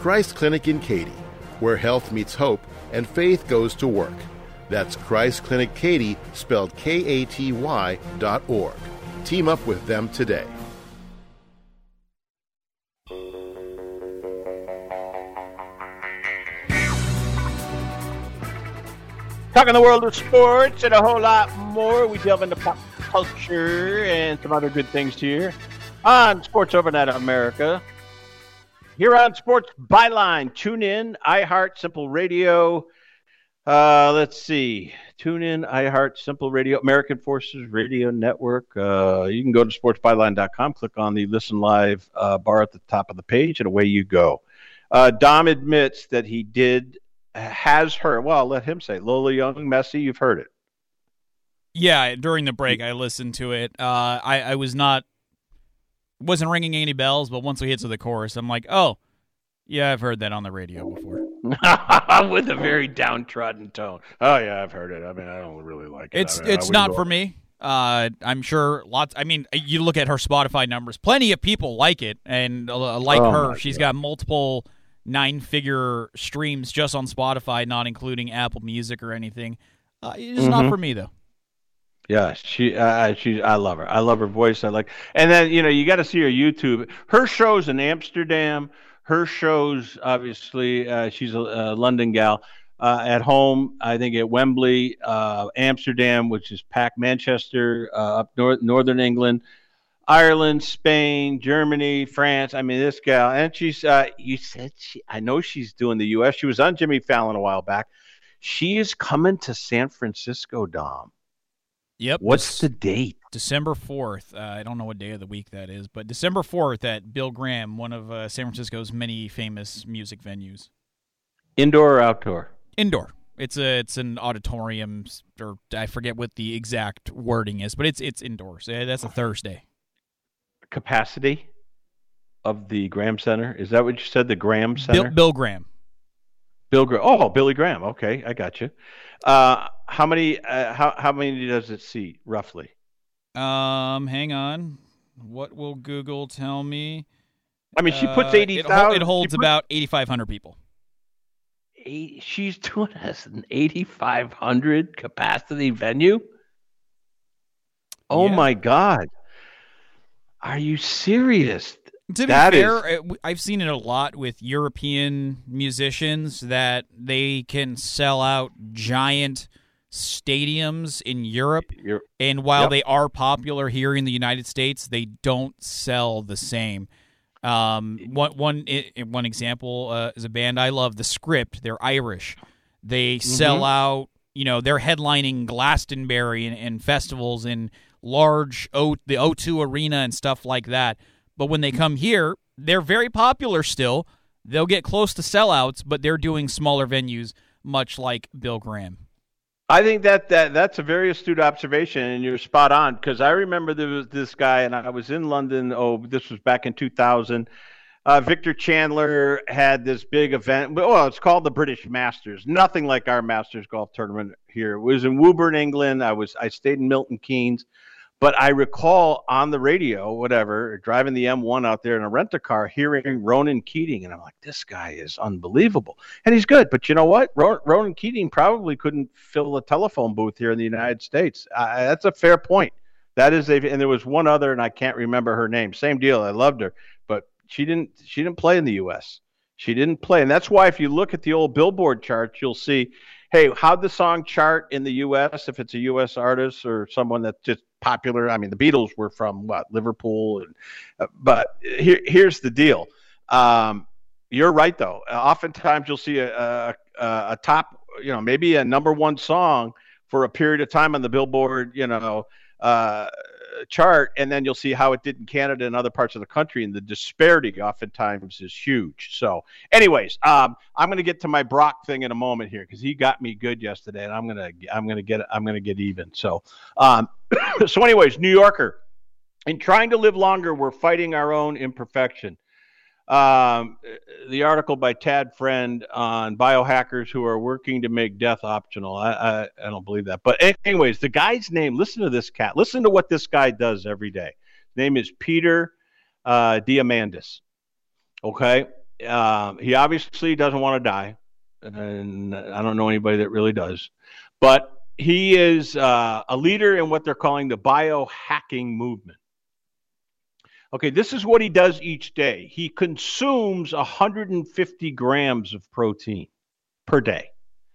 Christ Clinic in Katy, where health meets hope and faith goes to work. That's Christ Clinic Katy, spelled K A T Y dot org. Team up with them today. Talking the world of sports and a whole lot more. We delve into pop culture and some other good things here on Sports Overnight America. Here on Sports Byline, tune in, iHeart, Simple Radio. Uh, let's see. Tune in, iHeart, Simple Radio, American Forces Radio Network. Uh, you can go to sports byline dot com, click on the Listen Live uh, bar at the top of the page, and away you go. Uh, Dom admits that he did, has heard, well, I'll let him say, Lola Young, Messi, you've heard it. Yeah, during the break, I listened to it. Uh, I, I was not, wasn't ringing any bells, but once we hit to the chorus, I'm like, oh, yeah, I've heard that on the radio before. With a very downtrodden tone. Oh, yeah, I've heard it. I mean, I don't really like it. It's I mean, it's not for me. Uh, I'm sure lots, I mean, you look at her Spotify numbers, plenty of people like it, and uh, like Oh, her, my she's God. got multiple nine-figure streams just on Spotify, not including Apple Music or anything. Uh, it's Mhm. not for me, though. Yeah, she, uh, she, I love her. I love her voice. I like, and then you know, you got to see her YouTube. Her shows in Amsterdam. Her shows, obviously, uh, she's a, a London gal. Uh, at home, I think at Wembley, uh, Amsterdam, which is packed. Manchester, uh, up north, northern England, Ireland, Spain, Germany, France. I mean, this gal, and she's. Uh, you said she. I know she's doing the U S. She was on Jimmy Fallon a while back. She is coming to San Francisco, Dom. Yep. What's Dec- the date? December fourth. Uh, I don't know what day of the week that is, but December fourth at Bill Graham, one of uh, San Francisco's many famous music venues. Indoor or outdoor? Indoor. It's a it's an auditorium, or I forget what the exact wording is, but it's it's indoors. Uh, That's a Thursday. Capacity of the Graham Center? Is that what you said? The Graham Bill, Center? Bill Graham. Bill Graham. Oh, Billy Graham. Okay, I got you. Uh, how many? Uh, how how many does it seat roughly? Um, hang on. What will Google tell me? I mean, she puts Uh, eighty it, hol- thousand. it holds about eighty-five hundred people. Eight, she's doing us an eighty-five hundred capacity venue. Oh Yeah. my God! Are you serious? To be That fair, is- uh, I've seen it a lot with European musicians that they can sell out giant stadiums in Europe, You're- and while Yep. they are popular here in the United States, they don't sell the same. Um, one one i- one example uh, is a band I love, The Script. They're Irish. They sell Mhm. out. You know, they're headlining Glastonbury and, and festivals in large O the O two Arena and stuff like that. But when they come here, they're very popular still. They'll get close to sellouts, but they're doing smaller venues, much like Bill Graham. I think that, that that's a very astute observation, and you're spot on, because I remember there was this guy, and I was in London, oh, this was back in two thousand. Uh, Victor Chandler had this big event. Well, it's called the British Masters. Nothing like our Masters golf tournament here. It was in Woburn, England. I was I stayed in Milton Keynes. But I recall on the radio, whatever, driving the M one out there in a rent-a-car, hearing Ronan Keating, and I'm like, this guy is unbelievable. And he's good, but you know what? Ro- Ronan Keating probably couldn't fill a telephone booth here in the United States. Uh, that's a fair point. That is a, and there was one other, and I can't remember her name. Same deal. I loved her, but she didn't. She didn't play in the U S. She didn't play, and that's why if you look at the old Billboard charts, you'll see, hey, how'd the song chart in the U S if it's a U S artist or someone that's just popular? I mean, the Beatles were from what, Liverpool, and uh, but here, here's the deal. Um, you're right, though. Oftentimes, you'll see a, a, a top, you know, maybe a number one song for a period of time on the Billboard, you know, uh, chart, and then you'll see how it did in Canada and other parts of the country, and the disparity oftentimes is huge. So, anyways, um, I'm going to get to my Brock thing in a moment here because he got me good yesterday, and I'm gonna I'm gonna get I'm gonna get even. So, um, so anyways, New Yorker, in trying to live longer, we're fighting our own imperfection. Um, the article by Tad Friend on biohackers who are working to make death optional. I, I, I don't believe that. But anyways, the guy's name, listen to this cat. Listen to what this guy does every day. His name is Peter uh, Diamandis. Okay. Uh, he obviously doesn't want to die, and I don't know anybody that really does. But he is uh, a leader in what they're calling the biohacking movement. Okay, this is what he does each day. He consumes one hundred fifty grams of protein per day,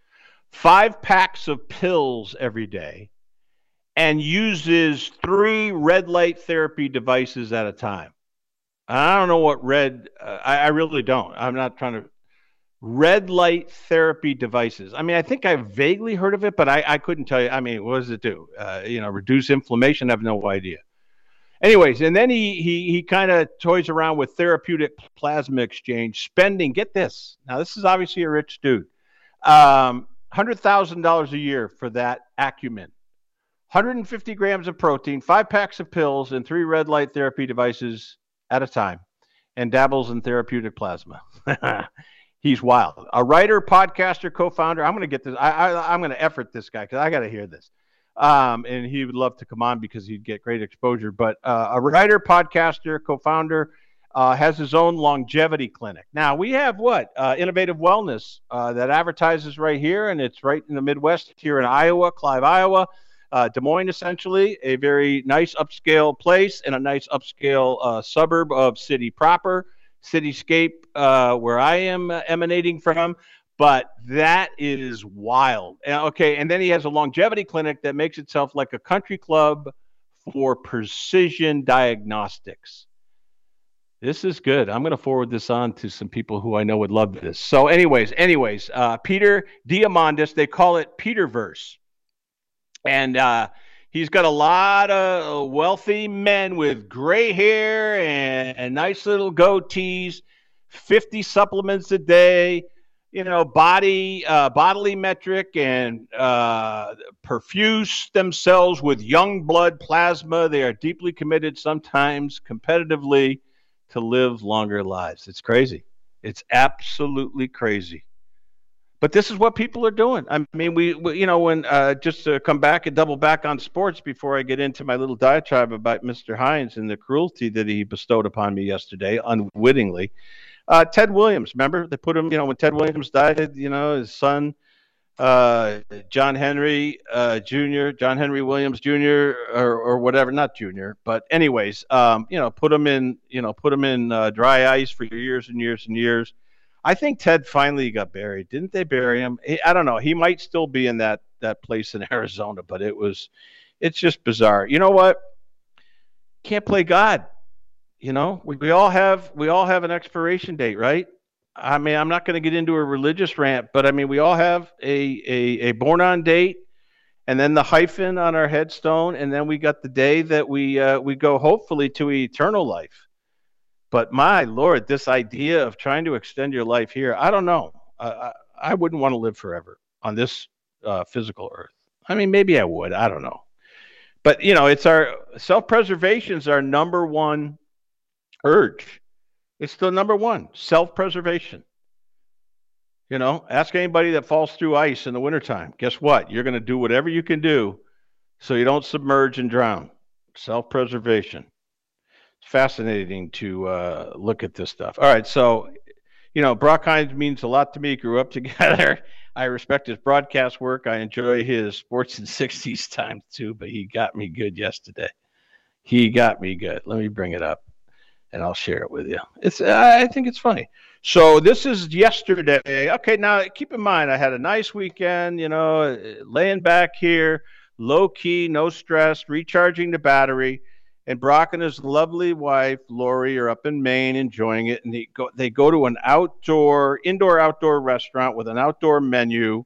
five packs of pills every day, and uses three red light therapy devices at a time. I don't know what red, uh, I, I really don't. I'm not trying to. Red light therapy devices. I mean, I think I've vaguely heard of it, but I, I couldn't tell you. I mean, what does it do? Uh, you know, reduce inflammation? I have no idea. Anyways, and then he he he kind of toys around with therapeutic plasma exchange, spending, get this. Now, this is obviously a rich dude. Um, one hundred thousand dollars a year for that acumen. one hundred fifty grams of protein, five packs of pills, and three red light therapy devices at a time, and dabbles in therapeutic plasma. He's wild. A writer, podcaster, co-founder. I'm going to get this. I, I, I'm going to effort this guy because I got to hear this. Um, and he would love to come on because he'd get great exposure. But uh, a writer, podcaster, co-founder, uh, has his own longevity clinic. Now, we have what? Uh, Innovative Wellness uh, that advertises right here, and it's right in the Midwest here in Iowa, Clive, Iowa, uh, Des Moines, essentially, a very nice upscale place in a nice upscale uh, suburb of city proper, cityscape uh, where I am uh, emanating from. But that is wild. Okay, and then he has a longevity clinic that makes itself like a country club for precision diagnostics. This is good. I'm going to forward this on to some people who I know would love this. So anyways, anyways, uh, Peter Diamandis, they call it Peterverse. And uh, he's got a lot of wealthy men with gray hair and, and nice little goatees, fifty supplements a day, you know, body, uh, bodily metric, and uh, perfuse themselves with young blood plasma. They are deeply committed, sometimes competitively, to live longer lives. It's crazy. It's absolutely crazy. But this is what people are doing. I mean, we, we you know, when uh, just to come back and double back on sports before I get into my little diatribe about Mister Hines and the cruelty that he bestowed upon me yesterday, unwittingly. Uh, Ted Williams, remember? They put him, you know, when Ted Williams died, you know, his son, uh, John Henry uh, Junior, John Henry Williams Junior, or, or whatever, not Junior, but anyways, um, you know, put him in, you know, put him in uh, dry ice for years and years and years. I think Ted finally got buried. Didn't they bury him? He, I don't know. He might still be in that that place in Arizona, but it was, it's just bizarre. You know what? Can't play God. You know, we, we all have we all have an expiration date, right? I mean, I'm not going to get into a religious rant, but I mean, we all have a, a, a born on date, and then the hyphen on our headstone, and then we got the day that we uh, we go hopefully to eternal life. But my Lord, this idea of trying to extend your life here, I don't know. I, I wouldn't want to live forever on this uh, physical earth. I mean, maybe I would. I don't know. But, you know, it's our self-preservation is our number one urge. It's the number one, self-preservation. You know, ask anybody that falls through ice in the wintertime. Guess what? You're going to do whatever you can do so you don't submerge and drown. Self-preservation. It's fascinating to uh, look at this stuff. All right, so, you know, Brock Hines means a lot to me. Grew up together. I respect his broadcast work. I enjoy his sports and sixties times too, but he got me good yesterday. He got me good. Let me bring it up, and I'll share it with you. It's I think it's funny. So this is yesterday. Okay, now keep in mind, I had a nice weekend, you know, laying back here, low-key, no stress, recharging the battery. And Brock and his lovely wife, Lori, are up in Maine enjoying it. And they go, they go to an outdoor, indoor-outdoor restaurant with an outdoor menu.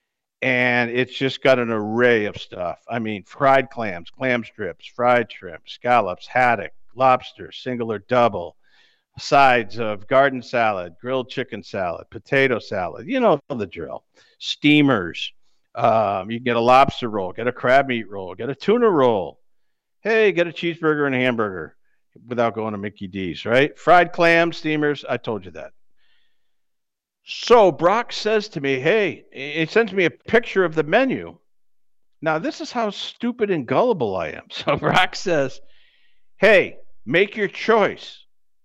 And it's just got an array of stuff. I mean, fried clams, clam strips, fried shrimp, scallops, haddock, lobster, single or double, sides of garden salad, grilled chicken salad, potato salad. You know the drill. Steamers. Um, you can get a lobster roll, get a crab meat roll, get a tuna roll. Hey, get a cheeseburger and a hamburger without going to Mickey D's, right? Fried clams, steamers. I told you that. So Brock says to me, hey, he sends me a picture of the menu. Now, this is how stupid and gullible I am. So Brock says, hey, make your choice.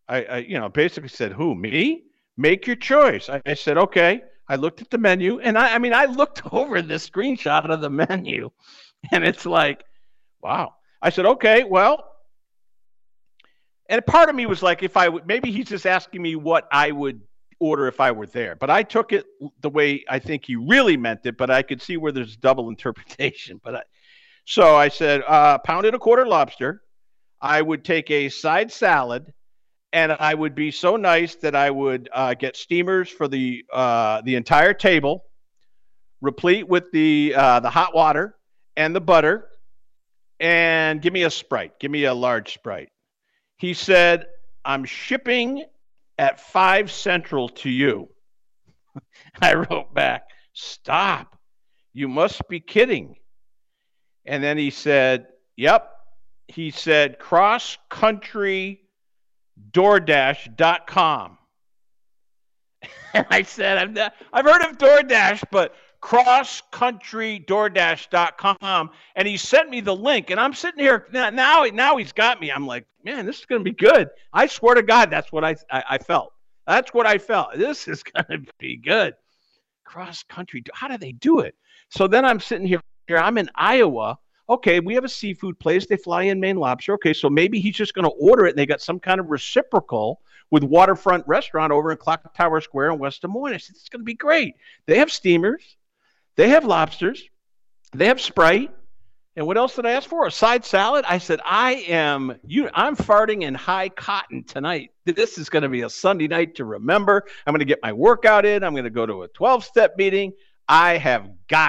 I, I you know, basically said, who, me? Make your choice. I, I said, okay. I looked at the menu, and I, I mean, I looked over this screenshot of the menu, and it's like, wow. I said, okay, well, and part of me was like, if I would, maybe he's just asking me what I would order if I were there. But I took it the way I think he really meant it, but I could see where there's double interpretation. But I, so I said, uh, pound and a quarter lobster. I would take a side salad, and I would be so nice that I would uh, get steamers for the uh, the entire table, replete with the uh, the hot water and the butter, and give me a Sprite. Give me a large Sprite. He said, I'm shipping at five Central to you. I wrote back, stop. You must be kidding. And then he said, yep. He said, cross country DoorDash dot com. And I said, I've, not, I've heard of DoorDash, but cross country DoorDash dot com. And he sent me the link. And I'm sitting here now, now, now he's got me. I'm like, man, this is going to be good. I swear to God, that's what I, I, I felt. That's what I felt. This is going to be good. Cross country. How do they do it? So then I'm sitting here. here I'm in Iowa. Okay, we have a seafood place. They fly in Maine lobster. Okay, so maybe he's just going to order it, and they got some kind of reciprocal with Waterfront Restaurant over in Clock Tower Square in West Des Moines. I said, it's going to be great. They have steamers. They have lobsters. They have Sprite. And what else did I ask for? A side salad? I said, I am, you. I'm farting in high cotton tonight. This is going to be a Sunday night to remember. I'm going to get my workout in. I'm going to go to a twelve-step meeting. I have got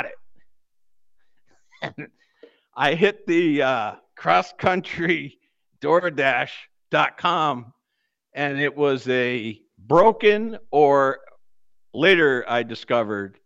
it. I hit the uh, cross-country DoorDash dot com, and it was a broken, or later I discovered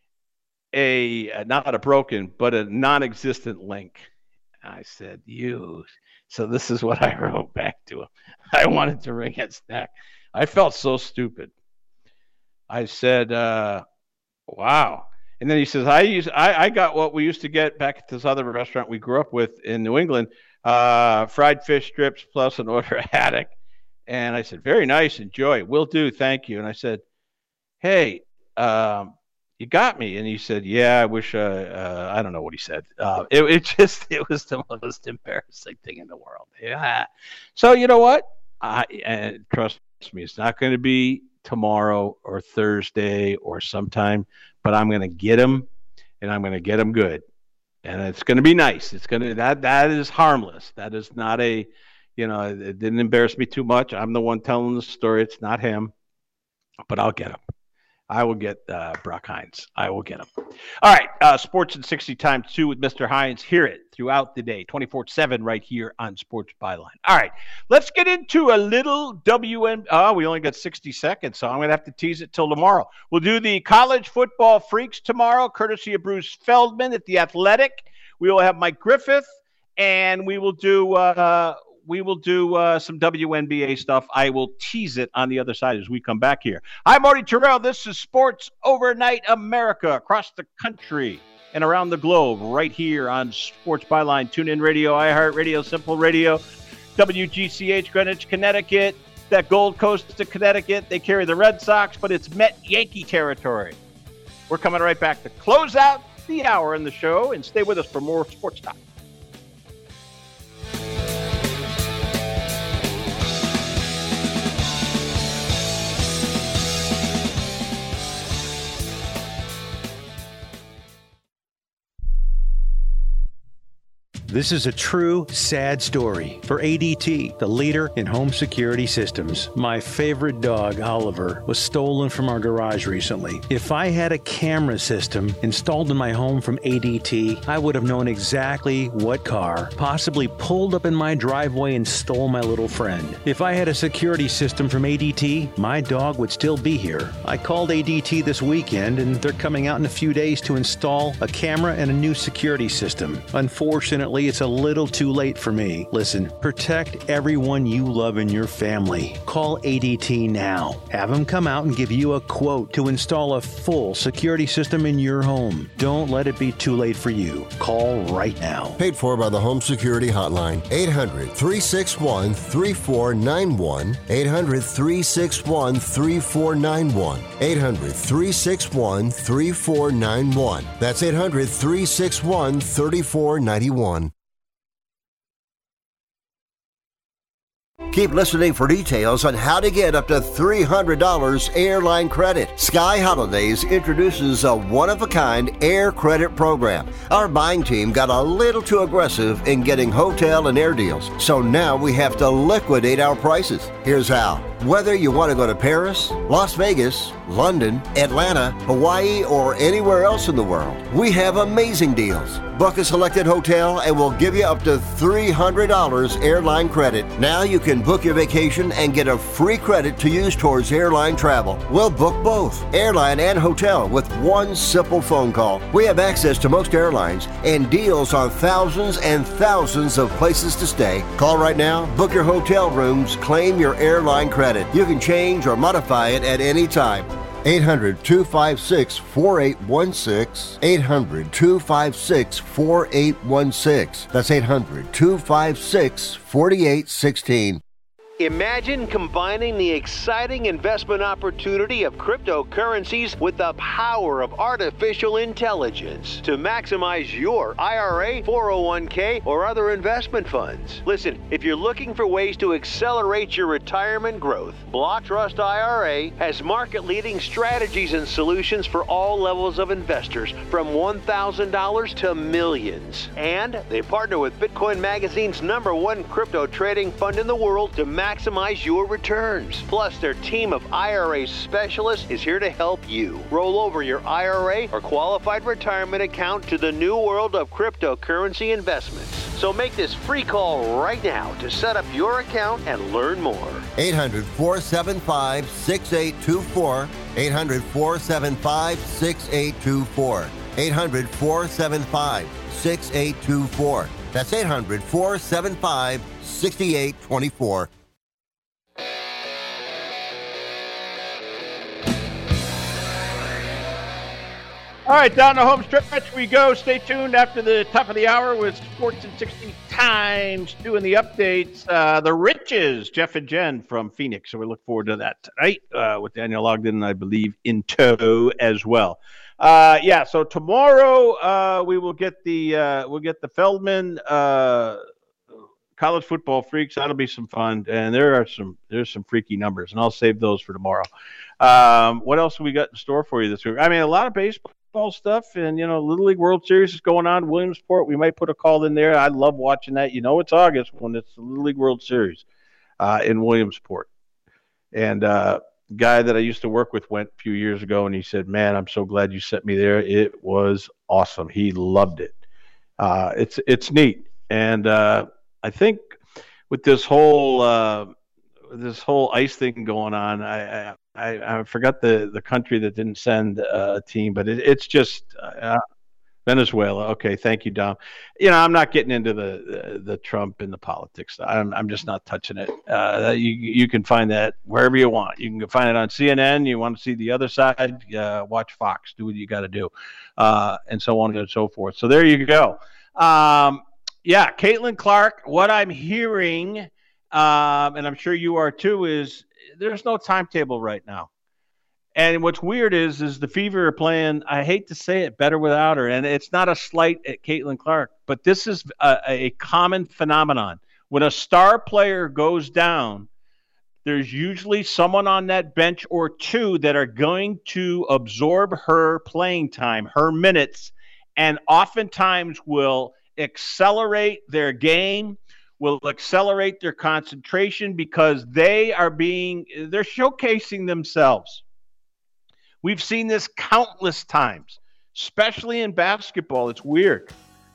a, not a broken, but a non-existent link. I said, you. So this is what I wrote back to him. I wanted to wring his neck. I felt so stupid. I said, uh, wow. And then he says, I use I, I got what we used to get back at this other restaurant we grew up with in New England, uh, fried fish strips plus an order of haddock. And I said, very nice, enjoy. Will do, thank you. And I said, hey, um, you got me. And he said, yeah, I wish, uh, uh, I don't know what he said. Uh, it, it just, it was the most embarrassing thing in the world. Yeah. So you know what? I, and trust me, it's not going to be tomorrow or Thursday or sometime, but I'm going to get him, and I'm going to get him good, and it's going to be nice. It's going to that that is harmless. That is not a, you know, it didn't embarrass me too much. I'm the one telling the story. It's not him, but I'll get him. I will get uh, Brock Hines. I will get him. All right, uh, Sports in sixty times two with Mister Hines. Hear it throughout the day, twenty-four seven right here on Sports Byline. All right, let's get into a little W N B A. Oh, we only got sixty seconds, so I'm going to have to tease it till tomorrow. We'll do the college football freaks tomorrow, courtesy of Bruce Feldman at The Athletic. We will have Mike Griffith, and we will do uh, we will do uh, some W N B A stuff. I will tease it on the other side as we come back here. I'm Marty Terrell. This is Sports Overnight America, across the country and around the globe, right here on Sports Byline, TuneIn Radio, iHeartRadio, Simple Radio, W G C H, Greenwich, Connecticut, that Gold Coast to Connecticut. They carry the Red Sox, but it's Met Yankee territory. We're coming right back to close out the hour in the show, and stay with us for more sports talk. This is a true, sad story for A D T, the leader in home security systems. My favorite dog, Oliver, was stolen from our garage recently. If I had a camera system installed in my home from A D T, I would have known exactly what car possibly pulled up in my driveway and stole my little friend. If I had a security system from A D T, my dog would still be here. I called A D T this weekend, and they're coming out in a few days to install a camera and a new security system. Unfortunately, Unfortunately, it's a little too late for me. Listen, protect everyone you love in your family. Call A D T now. Have them come out and give you a quote to install a full security system in your home. Don't let it be too late for you. Call right now. Paid for by the Home Security Hotline. eight hundred, three six one, three four nine one. eight hundred, three six one, three four nine one. eight hundred, three six one, three four nine one. That's eight hundred, three six one, three four nine one. Keep listening for details on how to get up to three hundred dollars airline credit. Sky Holidays introduces a one-of-a-kind air credit program. Our buying team got a little too aggressive in getting hotel and air deals, so now we have to liquidate our prices. Here's how. Whether you want to go to Paris, Las Vegas, London, Atlanta, Hawaii, or anywhere else in the world, we have amazing deals. Book a selected hotel and we'll give you up to three hundred dollars airline credit. Now you can book your vacation and get a free credit to use towards airline travel. We'll book both, airline and hotel, with one simple phone call. We have access to most airlines and deals on thousands and thousands of places to stay. Call right now, book your hotel rooms, claim your airline credit. You can change or modify it at any time. eight hundred, two five six, four eight one six. eight hundred, two five six, four eight one six. That's eight hundred, two five six, four eight one six. Imagine combining the exciting investment opportunity of cryptocurrencies with the power of artificial intelligence to maximize your I R A, four oh one k, or other investment funds. Listen, if you're looking for ways to accelerate your retirement growth, Block Trust I R A has market-leading strategies and solutions for all levels of investors, from one thousand dollars to millions. And they partner with Bitcoin Magazine's number one crypto trading fund in the world to maximize maximize your returns. Plus, their team of I R A specialists is here to help you roll over your I R A or qualified retirement account to the new world of cryptocurrency investments. So make this free call right now to set up your account and learn more. eight hundred, four seven five, six eight two four. eight hundred, four seven five, six eight two four. eight hundred, four seven five, six eight two four. That's eight hundred, four seven five, six eight two four. All right, down the home stretch we go. Stay tuned after the top of the hour with Sports in sixty Times doing the updates. Uh, the Riches, Jeff and Jen from Phoenix. So we look forward to that tonight uh, with Daniel Ogden, I believe, in tow as well. Uh, yeah, so tomorrow uh, we will get the uh, we'll get the Feldman uh, College Football Freaks. That'll be some fun, and there are some there's some freaky numbers, and I'll save those for tomorrow. Um, what else have we got in store for you this week? I mean, a lot of baseball stuff, and you know, Little League World Series is going on. Williamsport, we might put a call in there. I love watching that. You know, it's August when it's the Little League World Series uh, in Williamsport. And uh, guy that I used to work with went a few years ago, and he said, "Man, I'm so glad you sent me there. It was awesome." He loved it. Uh, it's it's neat, and uh, I think with this whole uh, this whole ice thing going on, I. I I, I forgot the, the country that didn't send uh, a team, but it, it's just uh, Venezuela. Okay, thank you, Dom. You know, I'm not getting into the the, the Trump and the politics. I'm I'm just not touching it. Uh, you you can find that wherever you want. You can find it on C N N. You want to see the other side? Uh, watch Fox. Do what you got to do, uh, and so on and so forth. So there you go. Um, yeah, Caitlin Clark. What I'm hearing, um, and I'm sure you are too, is there's no timetable right now. And what's weird is, is the Fever are playing, I hate to say it, better without her. And it's not a slight at Caitlin Clark, but this is a, a common phenomenon. When a star player goes down, there's usually someone on that bench or two that are going to absorb her playing time, her minutes, and oftentimes will accelerate their game, will accelerate their concentration, because they are being, they're showcasing themselves. We've seen this countless times, especially in basketball. It's weird.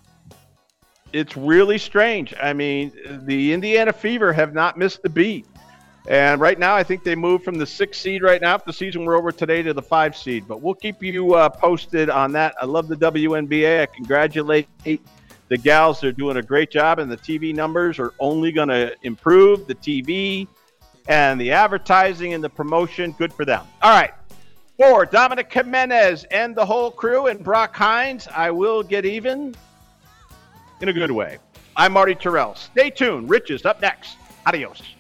It's really strange. I mean, the Indiana Fever have not missed a beat. And right now, I think they moved from the sixth seed right now, if the season were over today, to the five seed. But we'll keep you uh, posted on that. I love the W N B A. I congratulate the gals are doing a great job, and the T V numbers are only going to improve. The T V and the advertising and the promotion, good for them. All right. For Dominic Jimenez and the whole crew and Brock Hines, I will get even in a good way. I'm Marty Terrell. Stay tuned. Rich is up next. Adios.